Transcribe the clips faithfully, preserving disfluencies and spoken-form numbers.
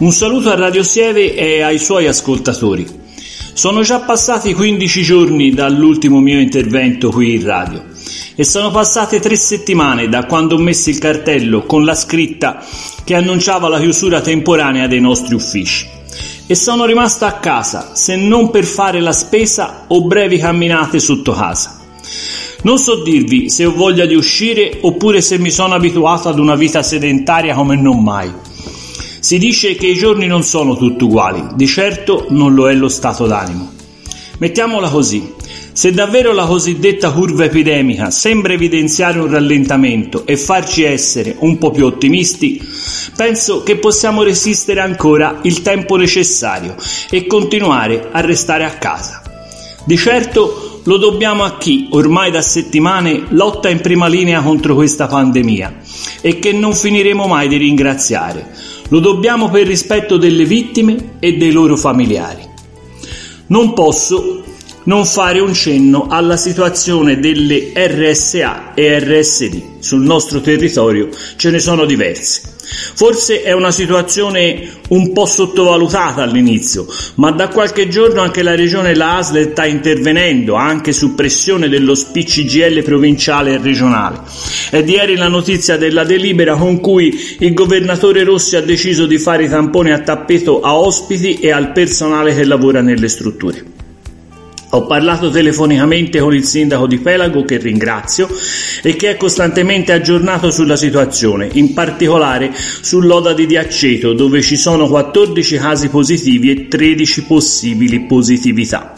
Un saluto a Radio Sieve e ai suoi ascoltatori. Sono già passati quindici giorni dall'ultimo mio intervento qui in radio e sono passate tre settimane da quando ho messo il cartello con la scritta che annunciava la chiusura temporanea dei nostri uffici. E sono rimasto a casa, se non per fare la spesa o brevi camminate sotto casa. Non so dirvi se ho voglia di uscire oppure se mi sono abituato ad una vita sedentaria come non mai. Si dice che i giorni non sono tutti uguali, di certo non lo è lo stato d'animo. Mettiamola così, se davvero la cosiddetta curva epidemica sembra evidenziare un rallentamento e farci essere un po' più ottimisti, penso che possiamo resistere ancora il tempo necessario e continuare a restare a casa. Di certo lo dobbiamo a chi ormai da settimane lotta in prima linea contro questa pandemia e che non finiremo mai di ringraziare. Lo dobbiamo per rispetto delle vittime e dei loro familiari. Non posso non fare un cenno alla situazione delle R S A e R S D. Sul nostro territorio ce ne sono diverse. Forse è una situazione un po' sottovalutata all'inizio, ma da qualche giorno anche la regione e la A S L sta intervenendo, anche su pressione dello P C G L provinciale e regionale. È di ieri la notizia della delibera con cui il governatore Rossi ha deciso di fare i tamponi a tappeto a ospiti e al personale che lavora nelle strutture. Ho parlato telefonicamente con il sindaco di Pelago, che ringrazio, e che è costantemente aggiornato sulla situazione, in particolare sull'Oda di Aceto, dove ci sono quattordici casi positivi e tredici possibili positività.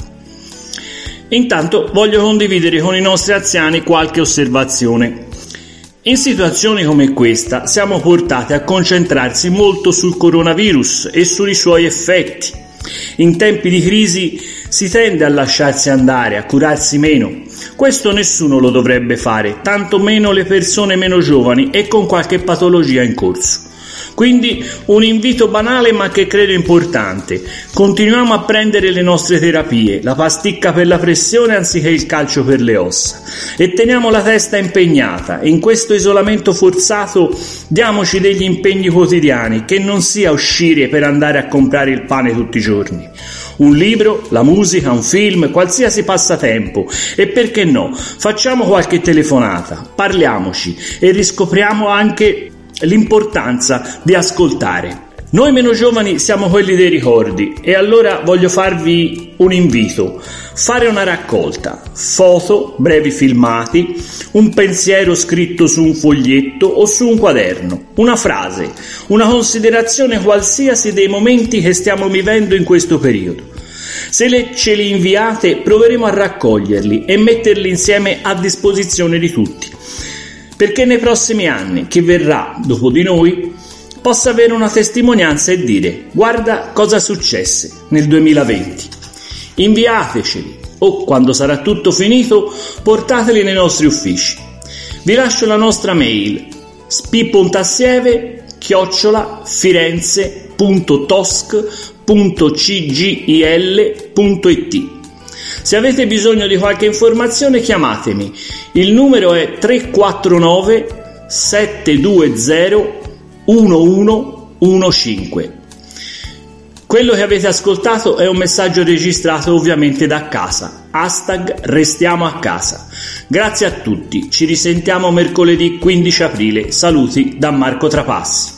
Intanto voglio condividere con i nostri anziani qualche osservazione. In situazioni come questa siamo portati a concentrarsi molto sul coronavirus e sui suoi effetti. In tempi di crisi si tende a lasciarsi andare, a curarsi meno. Questo nessuno lo dovrebbe fare, tanto meno le persone meno giovani e con qualche patologia in corso. Quindi un invito banale ma che credo importante: continuiamo a prendere le nostre terapie, la pasticca per la pressione anziché il calcio per le ossa, e teniamo la testa impegnata. In questo isolamento forzato diamoci degli impegni quotidiani, che non sia uscire per andare a comprare il pane tutti i giorni. Un libro, la musica, un film, qualsiasi passatempo, e perché no, facciamo qualche telefonata, parliamoci e riscopriamo anche l'importanza di ascoltare. Noi meno giovani siamo quelli dei ricordi, e allora voglio farvi un invito: fare una raccolta, foto, brevi filmati, un pensiero scritto su un foglietto o su un quaderno, una frase, una considerazione qualsiasi dei momenti che stiamo vivendo in questo periodo. Se le, ce li inviate, proveremo a raccoglierli e metterli insieme a disposizione di tutti, perché nei prossimi anni chi verrà dopo di noi possa avere una testimonianza e dire: guarda cosa successe nel duemilaventi. Inviateceli o, quando sarà tutto finito, portateli nei nostri uffici. Vi lascio la nostra mail: spi.assieve chiocciola firenze punto tosc punto cgil punto it. Se avete bisogno di qualche informazione, chiamatemi. Il numero è tre quattro nove sette due zero uno uno uno cinque. Quello che avete ascoltato è un messaggio registrato ovviamente da casa. Hashtag restiamo a casa. Grazie a tutti, ci risentiamo mercoledì quindici aprile. Saluti da Marco Trapassi.